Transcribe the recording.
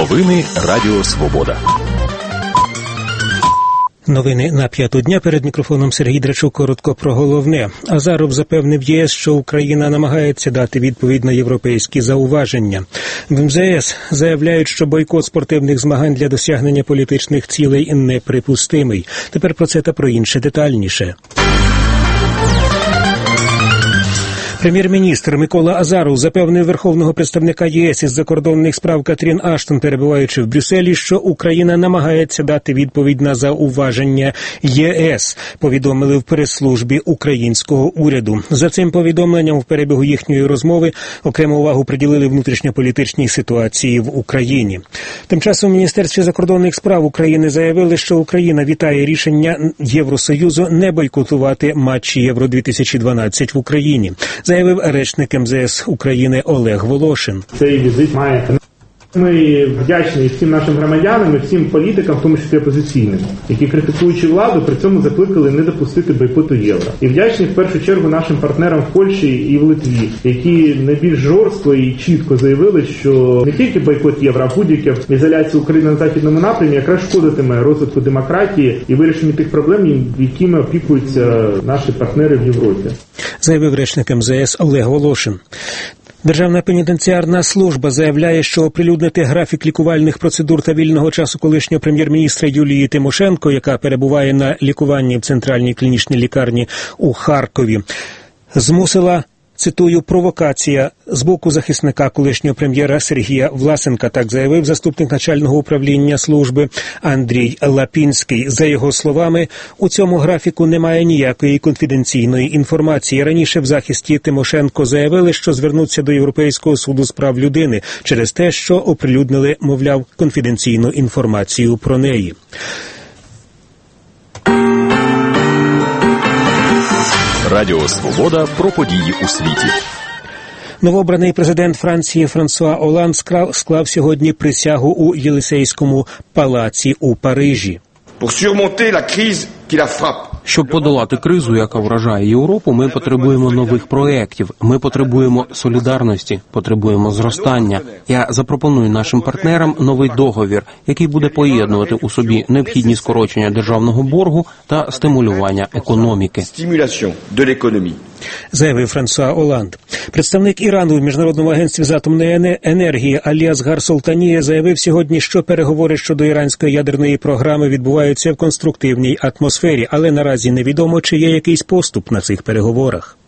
Новини Радіо Свобода. Новини на 5-ту дня. Перед мікрофоном Сергій Драчук. Коротко про головне. Азаров запевнив ЄС, що Україна намагається дати відповідь на європейські зауваження. В МЗС заявляють, що бойкот спортивних змагань для досягнення політичних цілей неприпустимий. Тепер про це та про інше детальніше. Прем'єр-міністр Микола Азаров запевнив верховного представника ЄС із закордонних справ Катрін Аштон, перебуваючи в Брюсселі, що Україна намагається дати відповідь на зауваження ЄС, повідомили в прес-службі українського уряду. За цим повідомленням в перебігу їхньої розмови окрему увагу приділили внутрішньополітичній ситуації в Україні. Тим часом в Міністерстві закордонних справ України заявили, що Україна вітає рішення Євросоюзу не бойкотувати матчі Євро-2012 в Україні, заявив речник МЗС України Олег Волошин. Цей візит має... Ми вдячні всім нашим громадянам і всім політикам, в тому числі опозиційним, які, критикуючи владу, при цьому закликали не допустити бойкоту євро. І вдячні в першу чергу нашим партнерам в Польщі і в Литві, які найбільш жорстко і чітко заявили, що не тільки бойкот євро, а будь-яка ізоляція України на західному напрямі якраз шкодитиме розвитку демократії і вирішенню тих проблем, якими опікуються наші партнери в Європі. Заявив речник МЗС Олег Волошин. Державна пенітенціарна служба заявляє, що оприлюднити графік лікувальних процедур та вільного часу колишнього прем'єр-міністра Юлії Тимошенко, яка перебуває на лікуванні в Центральній клінічній лікарні у Харкові, змусила, цитую, провокація з боку захисника колишнього прем'єра Сергія Власенка, так заявив заступник начального управління служби Андрій Лапінський. За його словами, у цьому графіку немає ніякої конфіденційної інформації. Раніше в захисті Тимошенко заявили, що звернуться до Європейського суду з прав людини через те, що оприлюднили, мовляв, конфіденційну інформацію про неї. Радіо Свобода про події у світі. Новообраний президент Франції Франсуа Оланд склав сьогодні присягу у Єлисейському палаці у Парижі. Щоб подолати кризу, яка вражає Європу, ми потребуємо нових проєктів, ми потребуємо солідарності, потребуємо зростання. Я запропоную нашим партнерам новий договір, який буде поєднувати у собі необхідні скорочення державного боргу та стимулювання економіки. Заявив Франсуа Оланд. Представник Ірану в Міжнародному агентстві з атомної енергії Алі Асгар Солтанія заявив сьогодні, що переговори щодо іранської ядерної програми відбуваються в конструктивній атмосфері, але наразі невідомо, чи є якийсь поступ на цих переговорах.